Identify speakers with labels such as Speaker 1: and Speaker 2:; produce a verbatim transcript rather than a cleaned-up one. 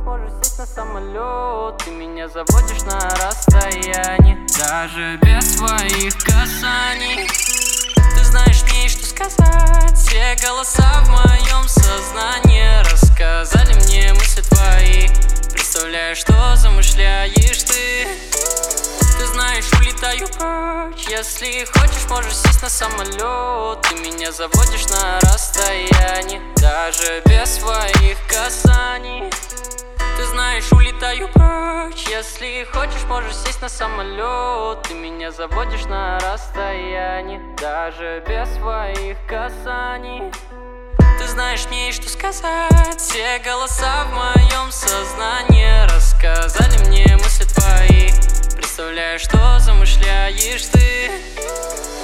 Speaker 1: можешь сесть на самолет. Ты меня заводишь на расстоянии, даже без своих касаний. Ты знаешь, мне есть что сказать. Все голоса в моем сознании рассказали мне мысли твои. Представляешь, что замышляешь ты. Ты знаешь, улетаю прочь. Если хочешь, можешь сесть на самолет. Ты меня заводишь на расстоянии, даже без своих касаний. Ты знаешь, улетаю прочь. Если хочешь, можешь сесть на самолет. Ты меня заводишь на расстоянии, даже без своих касаний. Ты знаешь, мне есть что сказать. Все голоса в моем сознании рассказали мне мысли твои. Представляешь, что замышляешь ты.